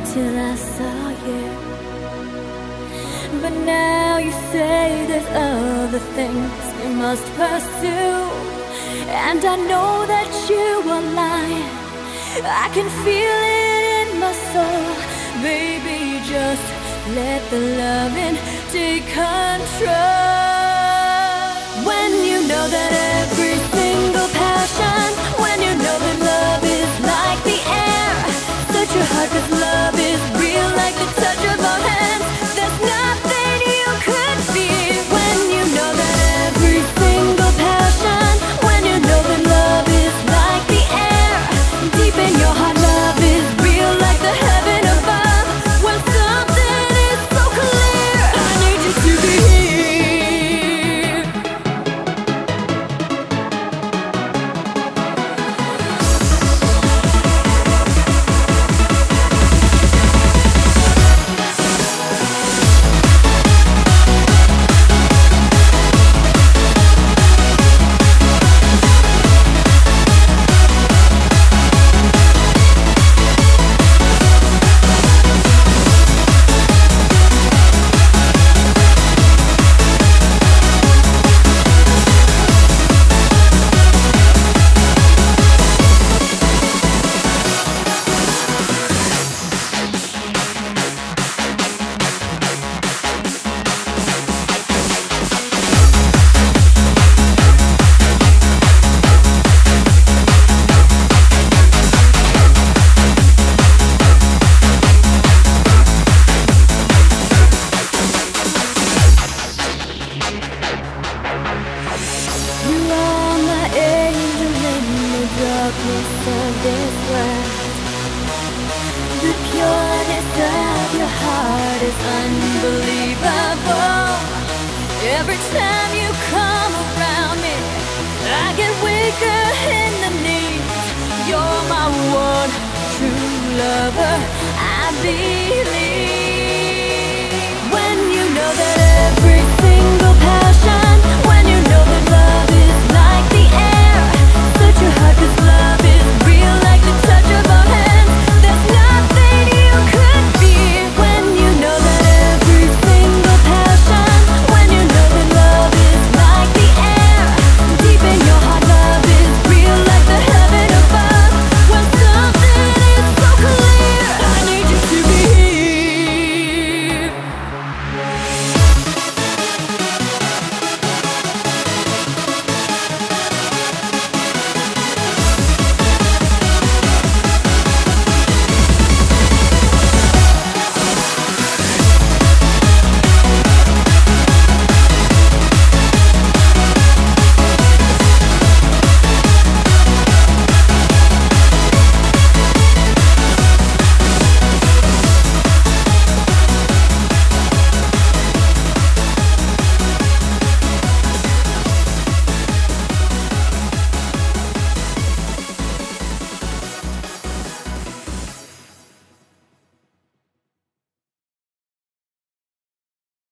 till I saw you. But now you say there's other things you must pursue, and I know that you are lying. I can feel it in my soul. Baby, just let the loving take control. When you know that every single passion, when you know that love is like the air, search your heart 'cause love is real like the touch of our hands. There's nothing you could fear. When you know that every single passion, when you know that love is like the air, deep in your heart love is real like the heaven above. When something is so clear, I need you to be here. You are my angel in the darkness of this world. The pureness of your heart is unbelievable. Every time you come around me, I get weaker in the knees. You're my one true lover. I believe